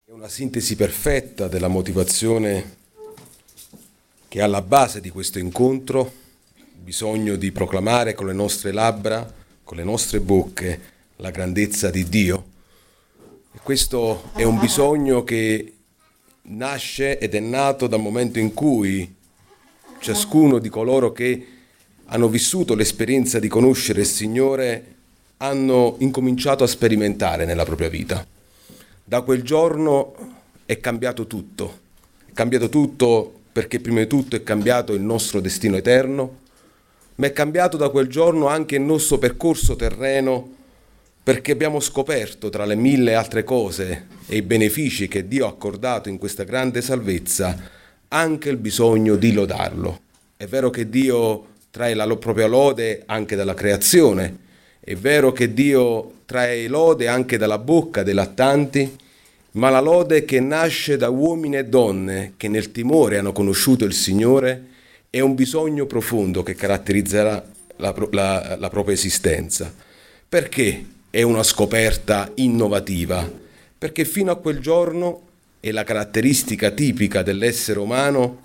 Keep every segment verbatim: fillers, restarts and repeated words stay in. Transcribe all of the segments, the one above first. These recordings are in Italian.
È una sintesi perfetta della motivazione che è alla base di questo incontro, il bisogno di proclamare con le nostre labbra, con le nostre bocche, la grandezza di Dio. E questo è un bisogno che nasce ed è nato dal momento in cui ciascuno di coloro che hanno vissuto l'esperienza di conoscere il Signore hanno incominciato a sperimentare nella propria vita. Da quel giorno è cambiato tutto, è cambiato tutto perché prima di tutto è cambiato il nostro destino eterno, ma è cambiato da quel giorno anche il nostro percorso terreno, perché abbiamo scoperto tra le mille altre cose e i benefici che Dio ha accordato in questa grande salvezza anche il bisogno di lodarlo. È vero che Dio trae la propria lode anche dalla creazione, è vero che Dio trae lode anche dalla bocca dei lattanti, ma la lode che nasce da uomini e donne che nel timore hanno conosciuto il Signore è un bisogno profondo che caratterizzerà la, la, la propria esistenza. Perché è una scoperta innovativa? Perché fino a quel giorno, e la caratteristica tipica dell'essere umano,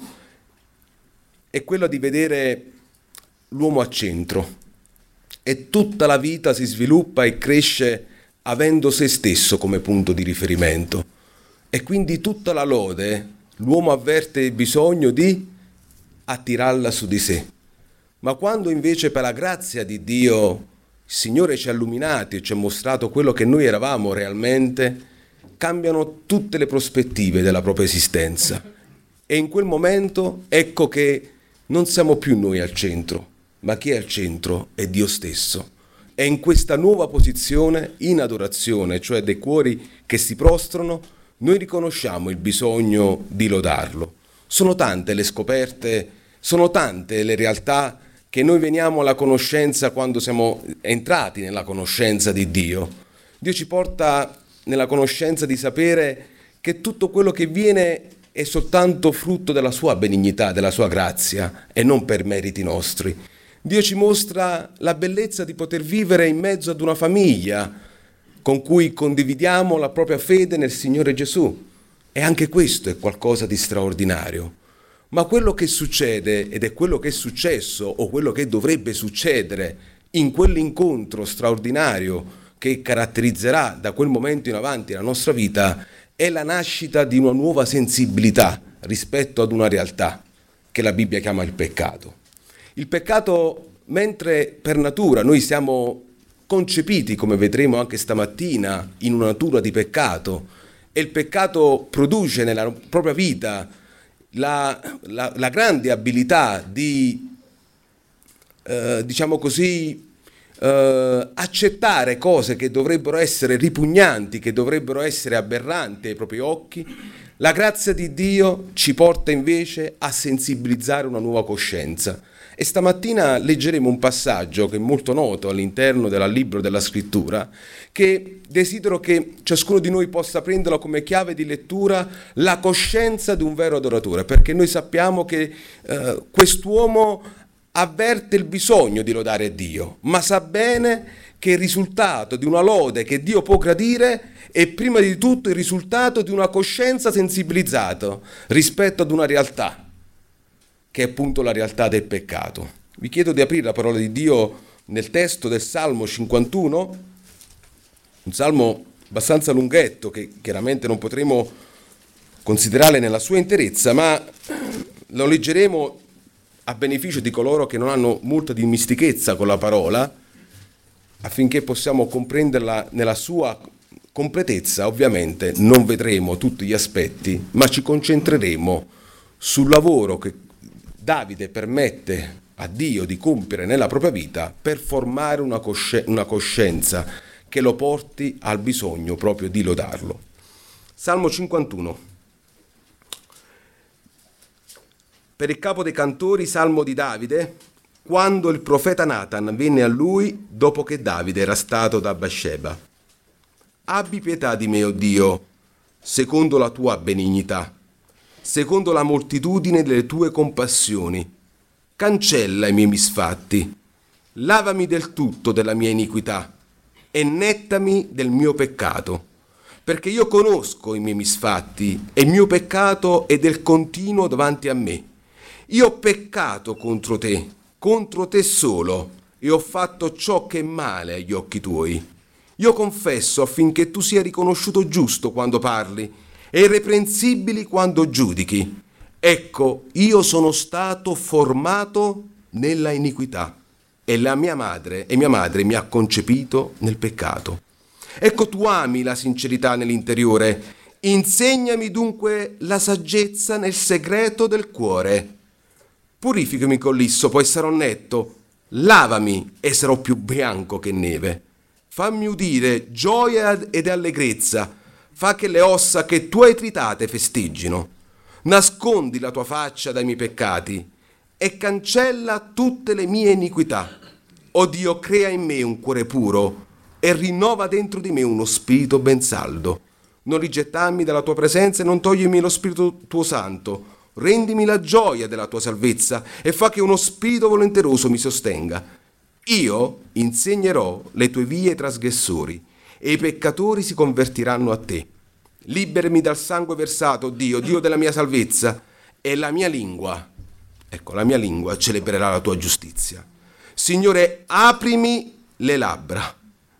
è quella di vedere l'uomo a centro. E tutta la vita si sviluppa e cresce avendo se stesso come punto di riferimento. E quindi tutta la lode, l'uomo avverte il bisogno di attirarla su di sé. Ma quando invece per la grazia di Dio il Signore ci ha illuminati e ci ha mostrato quello che noi eravamo realmente, cambiano tutte le prospettive della propria esistenza. E in quel momento ecco che non siamo più noi al centro, ma chi è al centro è Dio stesso. E in questa nuova posizione, in adorazione, cioè dei cuori che si prostrano, noi riconosciamo il bisogno di lodarlo. Sono tante le scoperte, sono tante le realtà che noi veniamo alla conoscenza quando siamo entrati nella conoscenza di Dio. Dio ci porta nella conoscenza di sapere che tutto quello che viene è soltanto frutto della sua benignità, della sua grazia e non per meriti nostri. Dio ci mostra la bellezza di poter vivere in mezzo ad una famiglia con cui condividiamo la propria fede nel Signore Gesù. E anche questo è qualcosa di straordinario. Ma quello che succede, ed è quello che è successo, o quello che dovrebbe succedere in quell'incontro straordinario che caratterizzerà da quel momento in avanti la nostra vita, è la nascita di una nuova sensibilità rispetto ad una realtà che la Bibbia chiama il peccato. Il peccato, mentre per natura noi siamo concepiti, come vedremo anche stamattina, in una natura di peccato, e il peccato produce nella propria vita la, la, la grande abilità di, eh, diciamo così, eh, accettare cose che dovrebbero essere ripugnanti, che dovrebbero essere aberranti ai propri occhi, la grazia di Dio ci porta invece a sensibilizzare una nuova coscienza. E stamattina leggeremo un passaggio che è molto noto all'interno del libro della Scrittura, che desidero che ciascuno di noi possa prenderlo come chiave di lettura, la coscienza di un vero adoratore, perché noi sappiamo che eh, quest'uomo avverte il bisogno di lodare Dio, ma sa bene che il risultato di una lode che Dio può gradire è prima di tutto il risultato di una coscienza sensibilizzata rispetto ad una realtà, che è appunto la realtà del peccato. Vi chiedo di aprire la parola di Dio nel testo del Salmo cinquantuno, un salmo abbastanza lunghetto che chiaramente non potremo considerare nella sua interezza, ma lo leggeremo a beneficio di coloro che non hanno molta dimestichezza con la parola, affinché possiamo comprenderla nella sua completezza. Ovviamente non vedremo tutti gli aspetti, ma ci concentreremo sul lavoro che Davide permette a Dio di compiere nella propria vita per formare una, cosci- una coscienza che lo porti al bisogno proprio di lodarlo. Salmo cinquantuno. Per il capo dei cantori, salmo di Davide, quando il profeta Natan venne a lui dopo che Davide era stato da Bathsheba. Abbi pietà di me, o Dio, secondo la tua benignità, secondo la moltitudine delle tue compassioni. Cancella i miei misfatti, lavami del tutto della mia iniquità e nettami del mio peccato, perché io conosco i miei misfatti e il mio peccato è del continuo davanti a me. Io ho peccato contro te, contro te solo, e ho fatto ciò che è male agli occhi tuoi. Io confesso affinché tu sia riconosciuto giusto quando parli e irreprensibili quando giudichi. Ecco, io sono stato formato nella iniquità e la mia madre e mia madre mi ha concepito nel peccato. Ecco, tu ami la sincerità nell'interiore. Insegnami dunque la saggezza nel segreto del cuore. Purificami con l'isso, poi sarò netto. Lavami e sarò più bianco che neve. Fammi udire gioia ed allegrezza. Fa che le ossa che tu hai tritate festeggino. Nascondi la tua faccia dai miei peccati e cancella tutte le mie iniquità. O Dio, crea in me un cuore puro e rinnova dentro di me uno spirito ben saldo. Non rigettarmi dalla tua presenza e non togliermi lo spirito tuo santo. Rendimi la gioia della tua salvezza e fa che uno spirito volenteroso mi sostenga. Io insegnerò le tue vie ai trasgressori e i peccatori si convertiranno a te. Liberami dal sangue versato, Dio, Dio della mia salvezza, e la mia lingua, ecco, la mia lingua celebrerà la tua giustizia. Signore, aprimi le labbra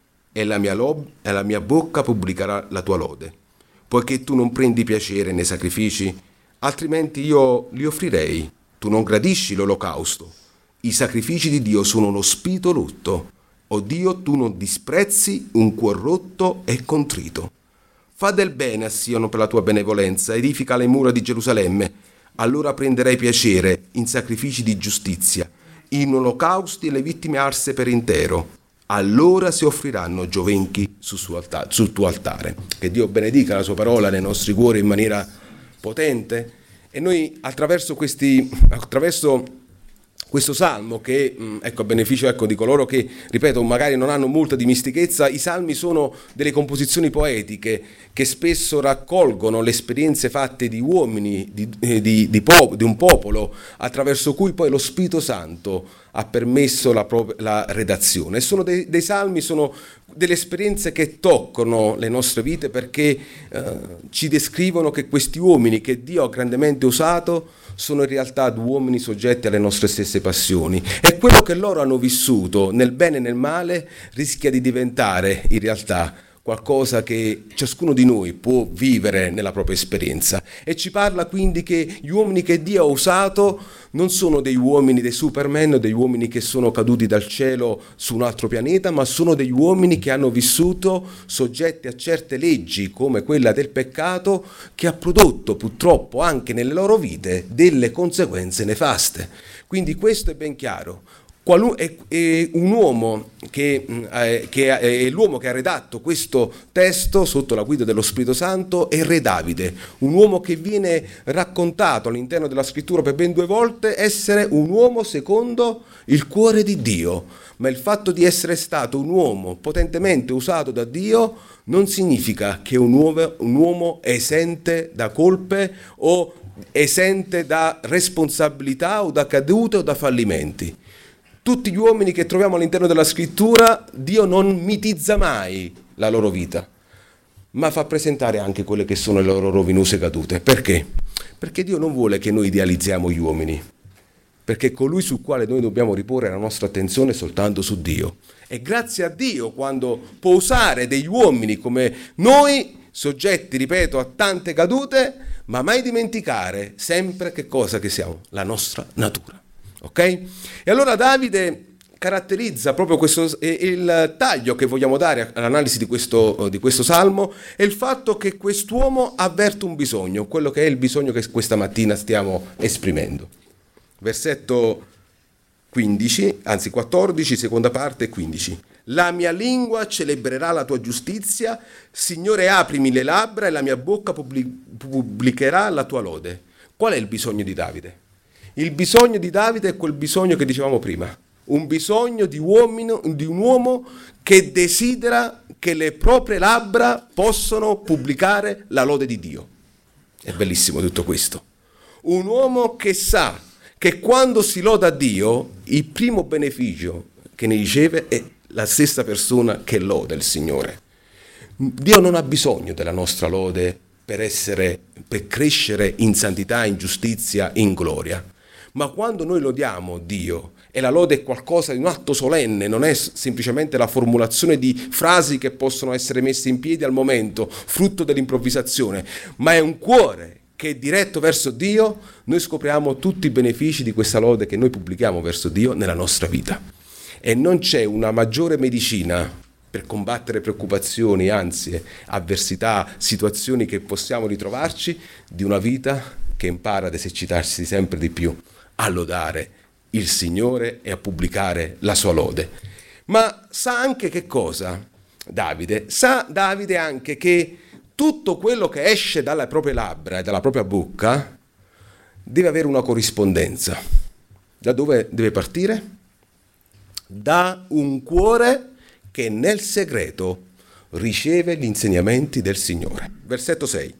e la mia, lob- e la mia bocca pubblicherà la tua lode, poiché tu non prendi piacere nei sacrifici, altrimenti io li offrirei. Tu non gradisci l'olocausto. I sacrifici di Dio sono uno spirito rotto. O Dio, tu non disprezzi un cuor rotto e contrito. Fa del bene a Sion per la tua benevolenza, edifica le mura di Gerusalemme. Allora prenderai piacere in sacrifici di giustizia, in olocausti e le vittime arse per intero. Allora si offriranno giovenchi sul, suo alta- sul tuo altare. Che Dio benedica la sua parola nei nostri cuori in maniera potente. E noi attraverso questi attraverso questo salmo che, ecco, a beneficio ecco, di coloro che, ripeto, magari non hanno molta dimistichezza, i salmi sono delle composizioni poetiche che spesso raccolgono le esperienze fatte di uomini, di, di, di, pop, di un popolo, attraverso cui poi lo Spirito Santo ha permesso la, la redazione. E sono dei, dei salmi, sono delle esperienze che toccano le nostre vite perché eh, ci descrivono che questi uomini che Dio ha grandemente usato sono in realtà uomini soggetti alle nostre stesse passioni e quello che loro hanno vissuto nel bene e nel male rischia di diventare in realtà qualcosa che ciascuno di noi può vivere nella propria esperienza. E ci parla quindi che gli uomini che Dio ha usato non sono degli uomini dei Superman o degli uomini che sono caduti dal cielo su un altro pianeta, ma sono degli uomini che hanno vissuto soggetti a certe leggi come quella del peccato, che ha prodotto purtroppo anche nelle loro vite delle conseguenze nefaste. Quindi questo è ben chiaro. Qualu- è, è un uomo che, eh, che è l'uomo che ha redatto questo testo sotto la guida dello Spirito Santo è Re Davide, un uomo che viene raccontato all'interno della scrittura per ben due volte essere un uomo secondo il cuore di Dio, ma il fatto di essere stato un uomo potentemente usato da Dio non significa che è un uomo, un uomo esente da colpe o esente da responsabilità o da cadute o da fallimenti. Tutti gli uomini che troviamo all'interno della scrittura, Dio non mitizza mai la loro vita, ma fa presentare anche quelle che sono le loro rovinose cadute. Perché? Perché Dio non vuole che noi idealizziamo gli uomini, perché colui sul quale noi dobbiamo riporre la nostra attenzione è soltanto su Dio. E grazie a Dio quando può usare degli uomini come noi, soggetti, ripeto, a tante cadute, ma mai dimenticare sempre che cosa che siamo, la nostra natura. Ok? E allora Davide caratterizza proprio questo, il taglio che vogliamo dare all'analisi di questo, di questo salmo è il fatto che quest'uomo avverte un bisogno, quello che è il bisogno che questa mattina stiamo esprimendo. Versetto quindici, anzi quattordici, seconda parte, quindici. La mia lingua celebrerà la tua giustizia, Signore aprimi le labbra e la mia bocca pubblicherà la tua lode. Qual è il bisogno di Davide? Il bisogno di Davide è quel bisogno che dicevamo prima, un bisogno di, uomino, di un uomo che desidera che le proprie labbra possano pubblicare la lode di Dio. È bellissimo tutto questo. Un uomo che sa che quando si loda Dio, il primo beneficio che ne riceve è la stessa persona che loda il Signore. Dio non ha bisogno della nostra lode per essere, per crescere in santità, in giustizia, in gloria. Ma quando noi lodiamo Dio, e la lode è qualcosa di un atto solenne, non è semplicemente la formulazione di frasi che possono essere messe in piedi al momento, frutto dell'improvvisazione, ma è un cuore che è diretto verso Dio, noi scopriamo tutti i benefici di questa lode che noi pubblichiamo verso Dio nella nostra vita. E non c'è una maggiore medicina per combattere preoccupazioni, ansie, avversità, situazioni che possiamo ritrovarci, di una vita che impara ad esercitarsi sempre di più, a lodare il Signore e a pubblicare la sua lode. Ma sa anche che cosa Davide? Sa Davide anche che tutto quello che esce dalle proprie labbra e dalla propria bocca deve avere una corrispondenza. Da dove deve partire? Da un cuore che nel segreto riceve gli insegnamenti del Signore. Versetto sei.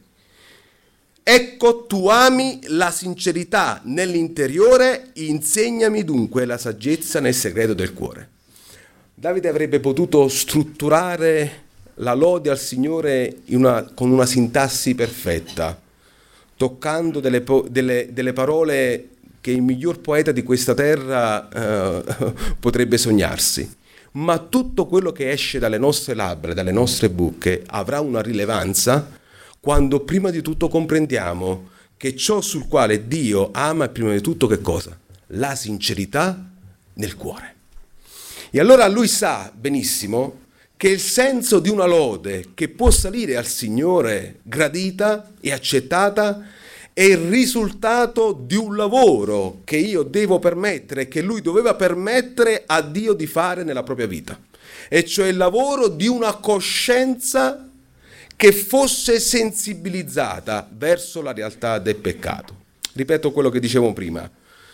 Ecco, tu ami la sincerità nell'interiore, insegnami dunque la saggezza nel segreto del cuore. Davide avrebbe potuto strutturare la lode al Signore in una, con una sintassi perfetta, toccando delle, delle, delle parole che il miglior poeta di questa terra eh, potrebbe sognarsi. Ma tutto quello che esce dalle nostre labbra, dalle nostre bocche, avrà una rilevanza quando prima di tutto comprendiamo che ciò sul quale Dio ama è prima di tutto che cosa? La sincerità nel cuore. E allora lui sa benissimo che il senso di una lode che può salire al Signore gradita e accettata è il risultato di un lavoro che io devo permettere, che lui doveva permettere a Dio di fare nella propria vita. E cioè il lavoro di una coscienza che fosse sensibilizzata verso la realtà del peccato. Ripeto quello che dicevo prima.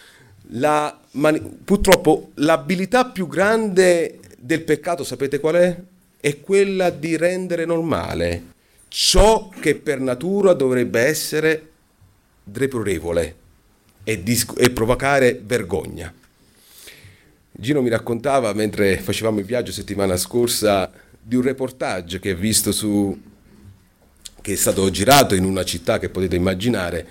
La, mani- purtroppo l'abilità più grande del peccato, sapete qual è? È quella di rendere normale ciò che per natura dovrebbe essere deplorevole e, dis- e provocare vergogna. Gino mi raccontava, mentre facevamo il viaggio settimana scorsa, di un reportage che ha visto su che è stato girato in una città che potete immaginare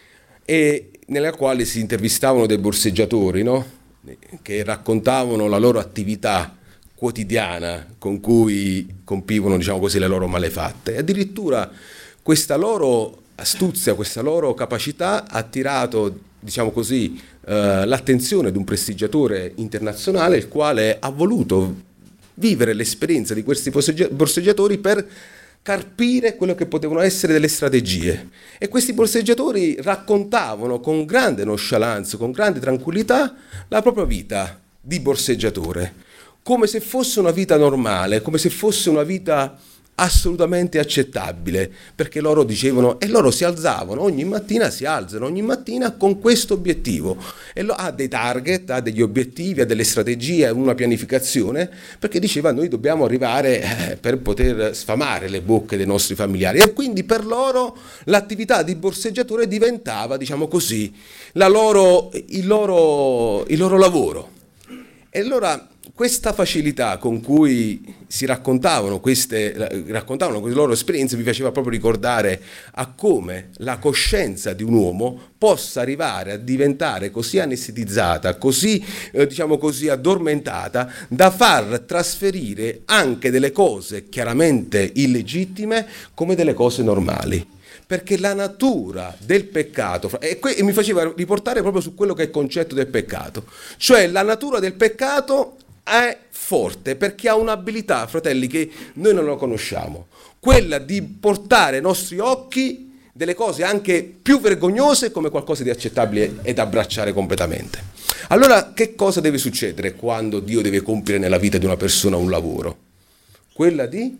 e nella quale si intervistavano dei borseggiatori, no? Che raccontavano la loro attività quotidiana con cui compivano, diciamo così, le loro malefatte. E addirittura questa loro astuzia, questa loro capacità ha attirato, diciamo così, eh, l'attenzione di un prestigiatore internazionale, il quale ha voluto vivere l'esperienza di questi borseggiatori per carpire quello che potevano essere delle strategie. E questi borseggiatori raccontavano con grande nonchalance, con grande tranquillità, la propria vita di borseggiatore, come se fosse una vita normale, come se fosse una vita assolutamente accettabile, perché loro dicevano, e loro si alzavano, ogni mattina si alzano, ogni mattina con questo obiettivo, e lo, ha dei target, ha degli obiettivi, ha delle strategie, una pianificazione, perché diceva noi dobbiamo arrivare eh, per poter sfamare le bocche dei nostri familiari, e quindi per loro l'attività di borseggiatore diventava, diciamo così, la loro, il, loro, il loro lavoro. E allora questa facilità con cui si raccontavano queste, raccontavano queste loro esperienze mi faceva proprio ricordare a come la coscienza di un uomo possa arrivare a diventare così anestetizzata, così, eh, diciamo così, addormentata, da far trasferire anche delle cose chiaramente illegittime come delle cose normali. Perché la natura del peccato, e, que- e mi faceva riportare proprio su quello che è il concetto del peccato, cioè la natura del peccato è forte perché ha un'abilità, fratelli, che noi non la conosciamo, quella di portare ai nostri occhi delle cose anche più vergognose come qualcosa di accettabile e da abbracciare completamente. Allora, che cosa deve succedere quando Dio deve compiere nella vita di una persona un lavoro? Quella di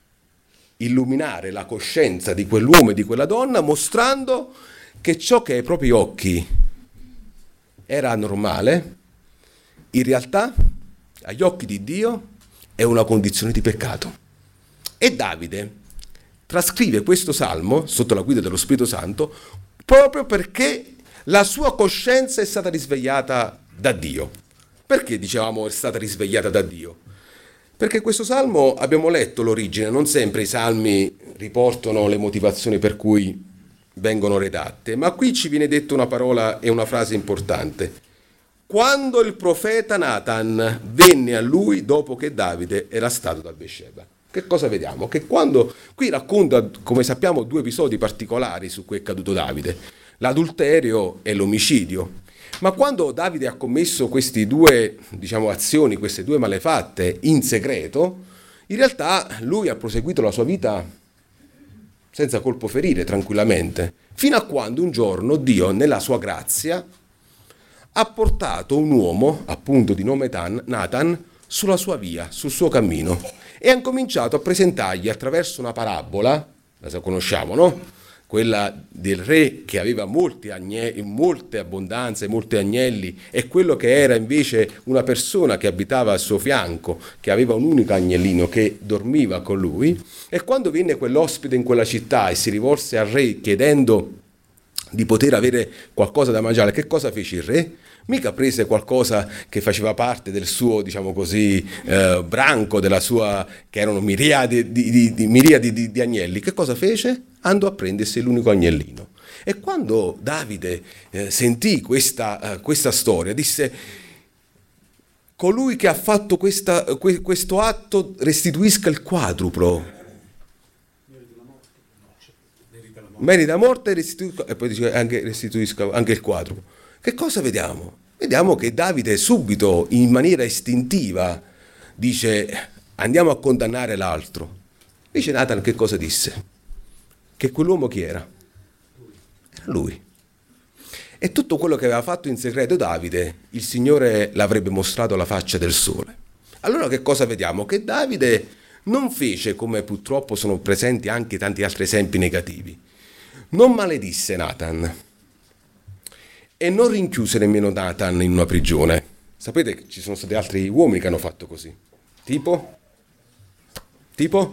illuminare la coscienza di quell'uomo e di quella donna, mostrando che ciò che ai propri occhi era normale, in realtà agli occhi di Dio è una condizione di peccato. E Davide trascrive questo salmo sotto la guida dello Spirito Santo proprio perché la sua coscienza è stata risvegliata da Dio. Perché dicevamo è stata risvegliata da Dio? Perché questo salmo, abbiamo letto l'origine, non sempre i salmi riportano le motivazioni per cui vengono redatte, ma qui ci viene detta una parola e una frase importante. Quando il profeta Natan venne a lui dopo che Davide era stato da Beersheba. Che cosa vediamo? Che quando, qui racconta, come sappiamo, due episodi particolari su cui è caduto Davide, l'adulterio e l'omicidio. Ma quando Davide ha commesso queste due, diciamo, azioni, queste due malefatte in segreto, in realtà lui ha proseguito la sua vita senza colpo ferire, tranquillamente, fino a quando un giorno Dio, nella sua grazia, ha portato un uomo, appunto di nome Natan, sulla sua via, sul suo cammino, e ha cominciato a presentargli attraverso una parabola, la conosciamo, no? Quella del re che aveva molti agnelli, molte abbondanze, molti agnelli, e quello che era invece una persona che abitava al suo fianco, che aveva un unico agnellino che dormiva con lui. E quando venne quell'ospite in quella città e si rivolse al re chiedendo di poter avere qualcosa da mangiare, che cosa fece il re? Mica prese qualcosa che faceva parte del suo, diciamo così, eh, branco, della sua, che erano miriadi di, di, di, miriadi di, di agnelli. Che cosa fece? Andò a prendersi l'unico agnellino. E quando Davide eh, sentì questa, uh, questa storia, disse: colui che ha fatto questa, que, questo atto restituisca il quadruplo. Merita morte e restituisca, e poi dice anche restituisca anche il quadruplo. Che cosa vediamo? Vediamo che Davide subito, in maniera istintiva, dice: andiamo a condannare l'altro. Dice Natan, che cosa disse? Che quell'uomo chi era? Era lui. E tutto quello che aveva fatto in segreto Davide, il Signore l'avrebbe mostrato alla faccia del sole. Allora che cosa vediamo? Che Davide non fece, come purtroppo sono presenti anche tanti altri esempi negativi, non maledisse Natan e non rinchiuse nemmeno Natan in una prigione. Sapete che ci sono stati altri uomini che hanno fatto così. Tipo? Tipo?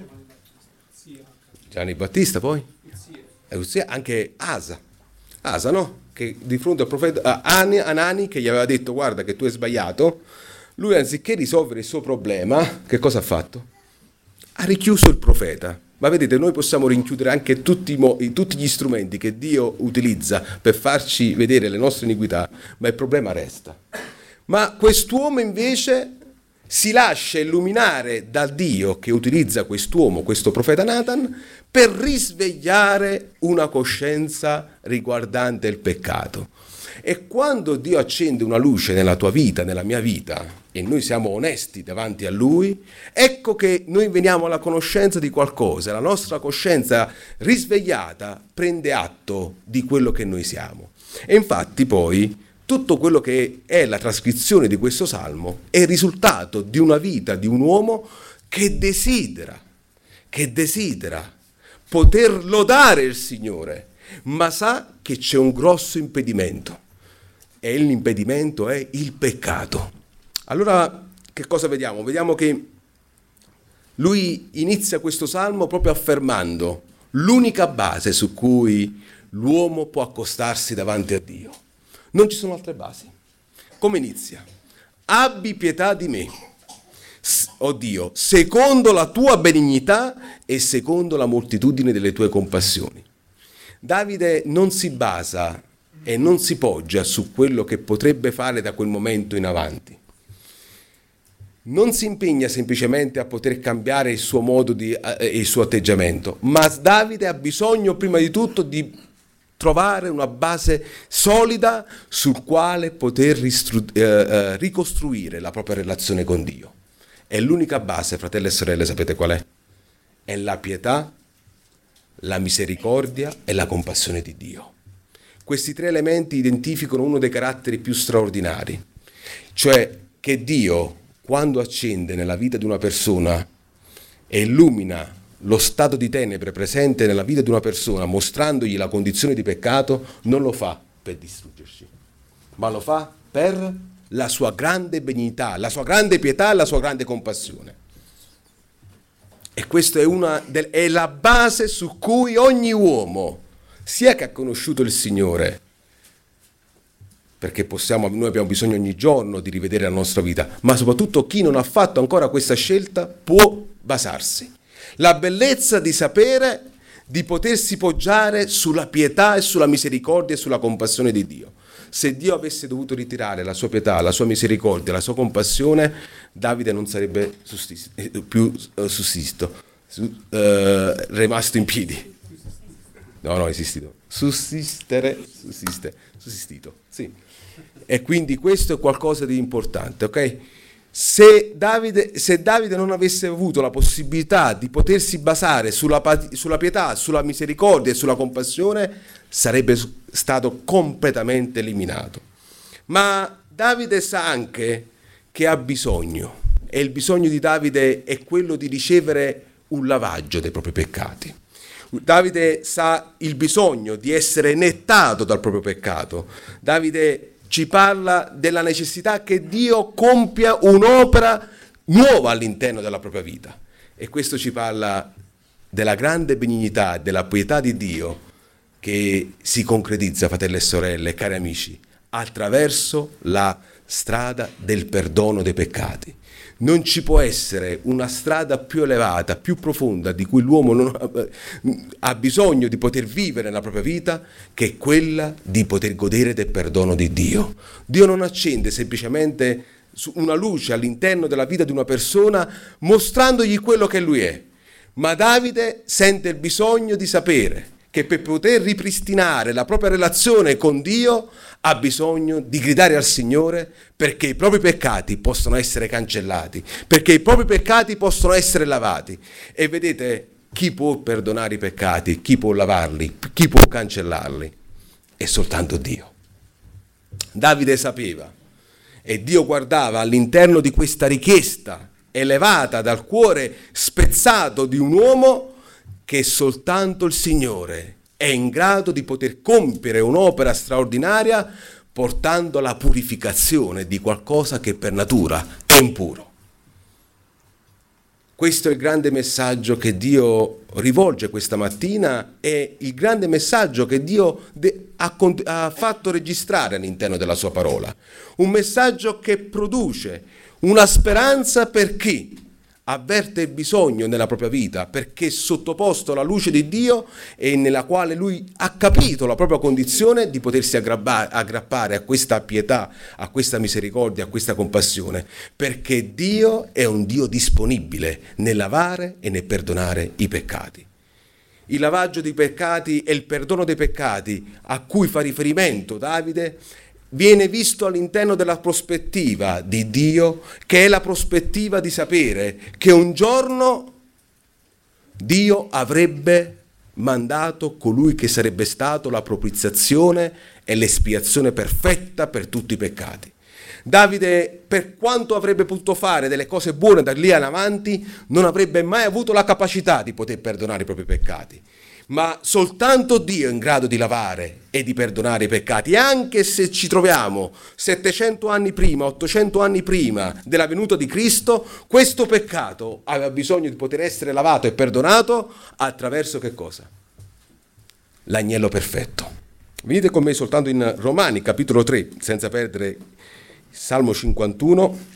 Gianni Battista poi? Uzia, anche Asa. Asa, no? Che di fronte al profeta Anani, che gli aveva detto: guarda che tu hai sbagliato, lui anziché risolvere il suo problema, che cosa ha fatto? Ha richiuso il profeta. Ma vedete, noi possiamo rinchiudere anche tutti, i mo- tutti gli strumenti che Dio utilizza per farci vedere le nostre iniquità, ma il problema resta. Ma quest'uomo invece si lascia illuminare da Dio, che utilizza quest'uomo, questo profeta Natan, per risvegliare una coscienza riguardante il peccato. E quando Dio accende una luce nella tua vita, nella mia vita, e noi siamo onesti davanti a Lui, ecco che noi veniamo alla conoscenza di qualcosa, la nostra coscienza risvegliata prende atto di quello che noi siamo. E infatti poi tutto quello che è la trascrizione di questo salmo è il risultato di una vita di un uomo che desidera, che desidera poter lodare il Signore, ma sa che c'è un grosso impedimento. E l'impedimento è il peccato. Allora, che cosa vediamo? Vediamo che lui inizia questo salmo proprio affermando l'unica base su cui l'uomo può accostarsi davanti a Dio. Non ci sono altre basi. Come inizia? Abbi pietà di me, o Dio, secondo la tua benignità e secondo la moltitudine delle tue compassioni. Davide non si basa e non si poggia su quello che potrebbe fare da quel momento in avanti. Non si impegna semplicemente a poter cambiare il suo modo di, eh, il suo atteggiamento, ma Davide ha bisogno prima di tutto di trovare una base solida sul quale poter ristru- eh, eh, ricostruire la propria relazione con Dio. E l'unica base, fratelli e sorelle, sapete qual è? È la pietà, la misericordia e la compassione di Dio. Questi tre elementi identificano uno dei caratteri più straordinari, cioè che Dio, quando accende nella vita di una persona e illumina lo stato di tenebre presente nella vita di una persona, mostrandogli la condizione di peccato, non lo fa per distruggerci, ma lo fa per la sua grande benignità, la sua grande pietà e la sua grande compassione. E questa è, una del, è la base su cui ogni uomo, sia che ha conosciuto il Signore, perché possiamo, noi abbiamo bisogno ogni giorno di rivedere la nostra vita, ma soprattutto chi non ha fatto ancora questa scelta può basarsi. La bellezza di sapere di potersi poggiare sulla pietà e sulla misericordia e sulla compassione di Dio. Se Dio avesse dovuto ritirare la sua pietà, la sua misericordia, la sua compassione, Davide non sarebbe sussist- più uh, sussisto, su, uh, rimasto in piedi. No, no, esistito. Sussistere, sussiste, sussistito, sì. E quindi questo è qualcosa di importante, ok? Se Davide, se Davide non avesse avuto la possibilità di potersi basare sulla, sulla pietà, sulla misericordia e sulla compassione, sarebbe stato completamente eliminato. Ma Davide sa anche che ha bisogno, e il bisogno di Davide è quello di ricevere un lavaggio dei propri peccati. Davide sa il bisogno di essere nettato dal proprio peccato. Davide ci parla della necessità che Dio compia un'opera nuova all'interno della propria vita. E questo ci parla della grande benignità e della pietà di Dio che si concretizza, fratelli e sorelle, cari amici, attraverso la strada del perdono dei peccati. Non ci può essere una strada più elevata, più profonda, di cui l'uomo non ha, ha bisogno di poter vivere nella propria vita, che quella di poter godere del perdono di Dio. Dio non accende semplicemente una luce all'interno della vita di una persona mostrandogli quello che lui è, ma Davide sente il bisogno di sapere che per poter ripristinare la propria relazione con Dio ha bisogno di gridare al Signore perché i propri peccati possono essere cancellati, perché i propri peccati possono essere lavati. E vedete, chi può perdonare i peccati, chi può lavarli, chi può cancellarli? È soltanto Dio. Davide sapeva, e Dio guardava all'interno di questa richiesta elevata dal cuore spezzato di un uomo, che soltanto il Signore è in grado di poter compiere un'opera straordinaria portando alla purificazione di qualcosa che per natura è impuro. Questo è il grande messaggio che Dio rivolge questa mattina, è il grande messaggio che Dio ha, ha fatto registrare all'interno della sua parola. Un messaggio che produce una speranza per chi avverte il bisogno nella propria vita, perché è sottoposto alla luce di Dio e nella quale lui ha capito la propria condizione di potersi aggrappare a questa pietà, a questa misericordia, a questa compassione, perché Dio è un Dio disponibile nel lavare e nel perdonare i peccati. Il lavaggio dei peccati e il perdono dei peccati a cui fa riferimento Davide viene visto all'interno della prospettiva di Dio, che è la prospettiva di sapere che un giorno Dio avrebbe mandato colui che sarebbe stato la propiziazione e l'espiazione perfetta per tutti i peccati. Davide, per quanto avrebbe potuto fare delle cose buone da lì in avanti, non avrebbe mai avuto la capacità di poter perdonare i propri peccati. Ma soltanto Dio è in grado di lavare e di perdonare i peccati, anche se ci troviamo settecento anni prima, ottocento anni prima della venuta di Cristo, questo peccato aveva bisogno di poter essere lavato e perdonato attraverso che cosa? L'agnello perfetto. Venite con me soltanto in Romani, capitolo tre, senza perdere il Salmo cinquantuno.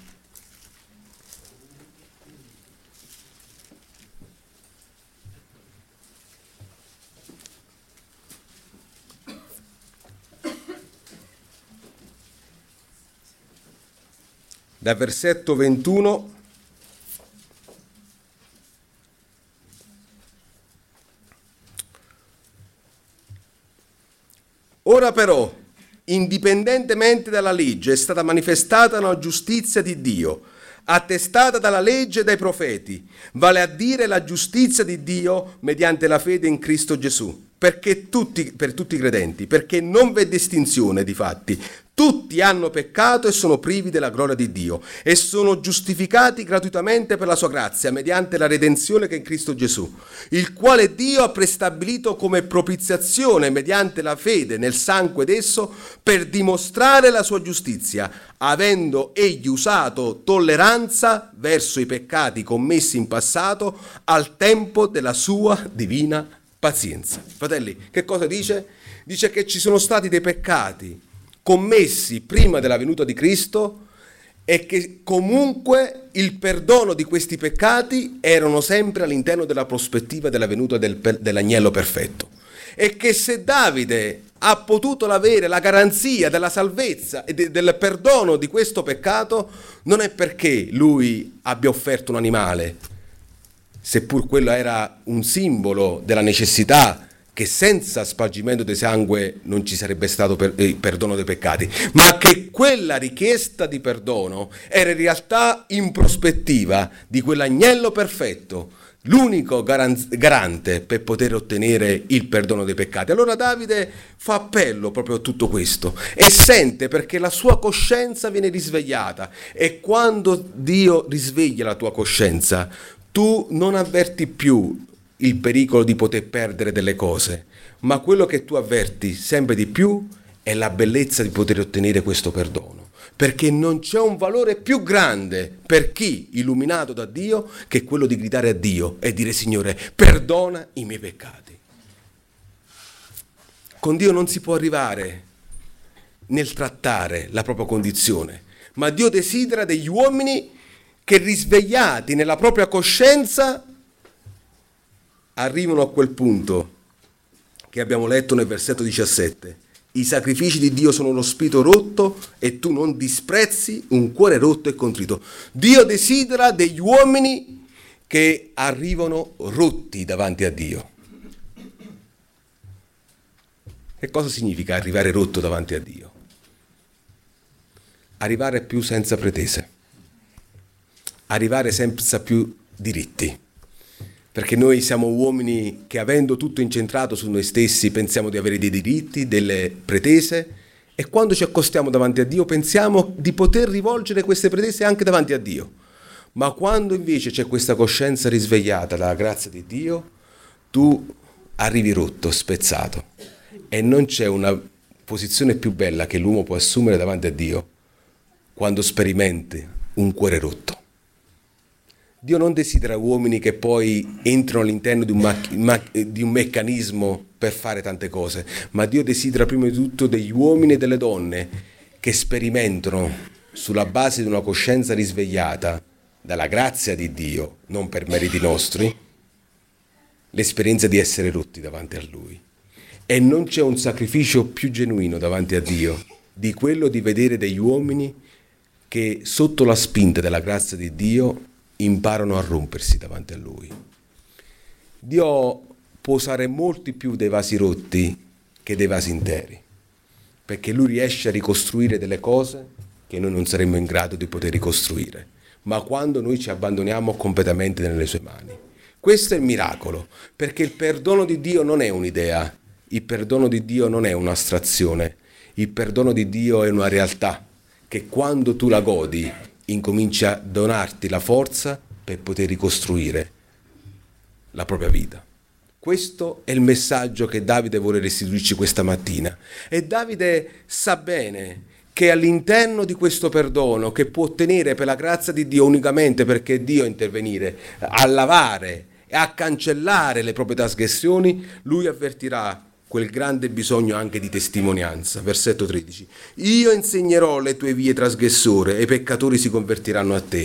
Dal versetto ventuno ora però, indipendentemente dalla legge, è stata manifestata una giustizia di Dio, attestata dalla legge e dai profeti, vale a dire la giustizia di Dio mediante la fede in Cristo Gesù, perché tutti, per tutti i credenti, perché non v'è distinzione di fatti. Tutti hanno peccato e sono privi della gloria di Dio e sono giustificati gratuitamente per la sua grazia mediante la redenzione che è in Cristo Gesù, il quale Dio ha prestabilito come propiziazione mediante la fede nel sangue d'esso per dimostrare la sua giustizia, avendo egli usato tolleranza verso i peccati commessi in passato al tempo della sua divina pazienza. Fratelli, che cosa dice? Dice che ci sono stati dei peccati commessi prima della venuta di Cristo, e che comunque il perdono di questi peccati erano sempre all'interno della prospettiva della venuta del, dell'agnello perfetto. E che se Davide ha potuto avere la garanzia della salvezza e de, del perdono di questo peccato, non è perché lui abbia offerto un animale, seppur quello era un simbolo della necessità che senza spargimento di sangue non ci sarebbe stato per, eh, perdono dei peccati, ma che quella richiesta di perdono era in realtà in prospettiva di quell'agnello perfetto, l'unico garan- garante per poter ottenere il perdono dei peccati. Allora Davide fa appello proprio a tutto questo e sente, perché la sua coscienza viene risvegliata, e quando Dio risveglia la tua coscienza, tu non avverti più il pericolo di poter perdere delle cose, ma quello che tu avverti sempre di più è la bellezza di poter ottenere questo perdono, perché non c'è un valore più grande per chi illuminato da Dio che quello di gridare a Dio e dire: Signore, perdona i miei peccati. Con Dio non si può arrivare nel trattare la propria condizione, ma Dio desidera degli uomini che, risvegliati nella propria coscienza, arrivano a quel punto che abbiamo letto nel versetto diciassette: i sacrifici di Dio sono uno spirito rotto e tu non disprezzi un cuore rotto e contrito. Dio desidera degli uomini che arrivano rotti davanti a Dio. Che cosa significa arrivare rotto davanti a Dio? Arrivare più senza pretese, arrivare senza più diritti. Perché noi siamo uomini che, avendo tutto incentrato su noi stessi, pensiamo di avere dei diritti, delle pretese, e quando ci accostiamo davanti a Dio pensiamo di poter rivolgere queste pretese anche davanti a Dio. Ma quando invece c'è questa coscienza risvegliata dalla grazia di Dio, tu arrivi rotto, spezzato, e non c'è una posizione più bella che l'uomo può assumere davanti a Dio quando sperimenti un cuore rotto. Dio non desidera uomini che poi entrano all'interno di un, mac- mac- di un meccanismo per fare tante cose, ma Dio desidera prima di tutto degli uomini e delle donne che sperimentano, sulla base di una coscienza risvegliata dalla grazia di Dio, non per meriti nostri, l'esperienza di essere rotti davanti a Lui. E non c'è un sacrificio più genuino davanti a Dio di quello di vedere degli uomini che, sotto la spinta della grazia di Dio, imparano a rompersi davanti a Lui. Dio può usare molti più dei vasi rotti che dei vasi interi, perché Lui riesce a ricostruire delle cose che noi non saremmo in grado di poter ricostruire, ma quando noi ci abbandoniamo completamente nelle sue mani. Questo è il miracolo, perché il perdono di Dio non è un'idea, il perdono di Dio non è un'astrazione, il perdono di Dio è una realtà che, quando tu la godi, incomincia a donarti la forza per poter ricostruire la propria vita. Questo è il messaggio che Davide vuole restituirci questa mattina. E Davide sa bene che all'interno di questo perdono, che può ottenere per la grazia di Dio unicamente perché Dio intervenire a lavare e a cancellare le proprie trasgressioni, lui avvertirà quel grande bisogno anche di testimonianza. Versetto tredici. Io insegnerò le tue vie, trasgressore, e i peccatori si convertiranno a te.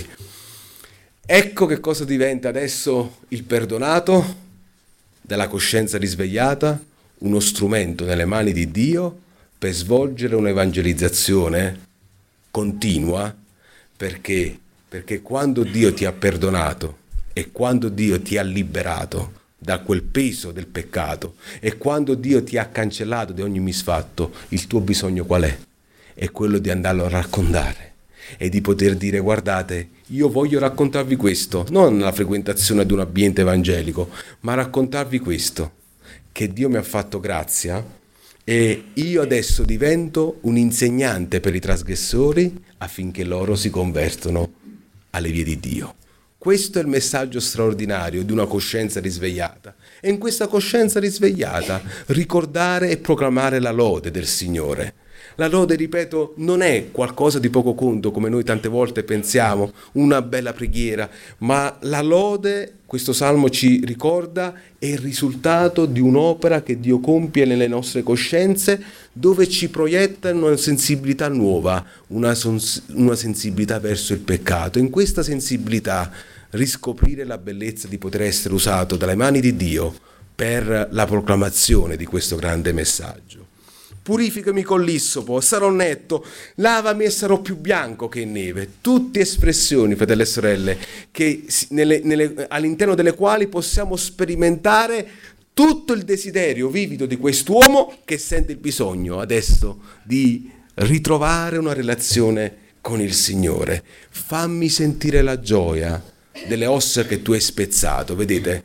Ecco che cosa diventa adesso il perdonato della coscienza risvegliata, uno strumento nelle mani di Dio per svolgere un'evangelizzazione continua, perché, perché quando Dio ti ha perdonato e quando Dio ti ha liberato da quel peso del peccato e quando Dio ti ha cancellato di ogni misfatto, il tuo bisogno qual è? È quello di andarlo a raccontare e di poter dire: guardate, io voglio raccontarvi questo, non la frequentazione ad un ambiente evangelico, ma raccontarvi questo, che Dio mi ha fatto grazia e io adesso divento un insegnante per i trasgressori affinché loro si convertono alle vie di Dio. Questo è il messaggio straordinario di una coscienza risvegliata. E in questa coscienza risvegliata ricordare e proclamare la lode del Signore. La lode, ripeto, non è qualcosa di poco conto come noi tante volte pensiamo, una bella preghiera, ma la lode, questo salmo ci ricorda, è il risultato di un'opera che Dio compie nelle nostre coscienze, dove ci proietta in una sensibilità nuova, una, sons- una sensibilità verso il peccato. In questa sensibilità riscoprire la bellezza di poter essere usato dalle mani di Dio per la proclamazione di questo grande messaggio. Purificami con l'issopo, sarò netto, lavami e sarò più bianco che neve. Tutte espressioni, fratelli e sorelle, che nelle, nelle, all'interno delle quali possiamo sperimentare tutto il desiderio vivido di quest'uomo che sente il bisogno adesso di ritrovare una relazione con il Signore. Fammi sentire la gioia delle ossa che tu hai spezzato. Vedete,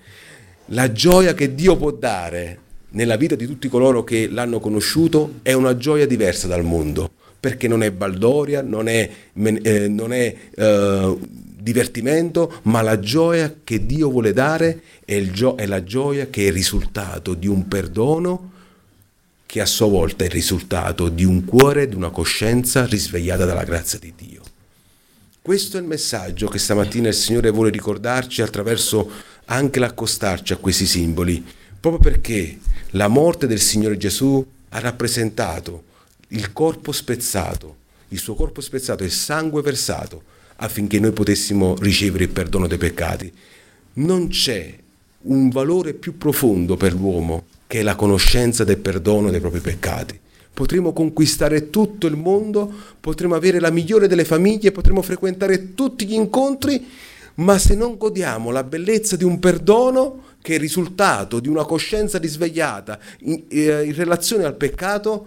la gioia che Dio può dare nella vita di tutti coloro che l'hanno conosciuto è una gioia diversa dal mondo, perché non è baldoria, non è, eh, non è eh, divertimento, ma la gioia che Dio vuole dare è, il gio- è la gioia che è il risultato di un perdono che a sua volta è il risultato di un cuore, di una coscienza risvegliata dalla grazia di Dio. Questo è il messaggio che stamattina il Signore vuole ricordarci attraverso anche l'accostarci a questi simboli, proprio perché la morte del Signore Gesù ha rappresentato il corpo spezzato, il suo corpo spezzato, il sangue versato, affinché noi potessimo ricevere il perdono dei peccati. Non c'è un valore più profondo per l'uomo che è la conoscenza del perdono dei propri peccati. Potremo conquistare tutto il mondo, potremo avere la migliore delle famiglie, potremo frequentare tutti gli incontri, ma se non godiamo la bellezza di un perdono che è il risultato di una coscienza risvegliata in, eh, in relazione al peccato,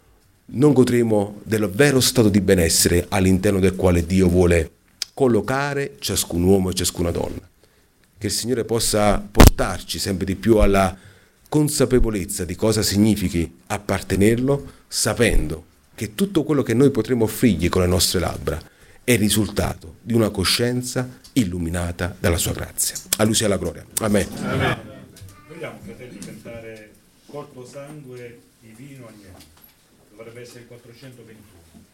non godremo del vero stato di benessere all'interno del quale Dio vuole collocare ciascun uomo e ciascuna donna. Che il Signore possa portarci sempre di più alla consapevolezza di cosa significhi appartenerlo, sapendo che tutto quello che noi potremo offrirgli con le nostre labbra è il risultato di una coscienza illuminata dalla sua grazia. A Lui sia la gloria. Amen. Amen. Vogliamo, fratelli, cantare Corpo, sangue, divino agnello. Dovrebbe essere il quattrocentoventuno.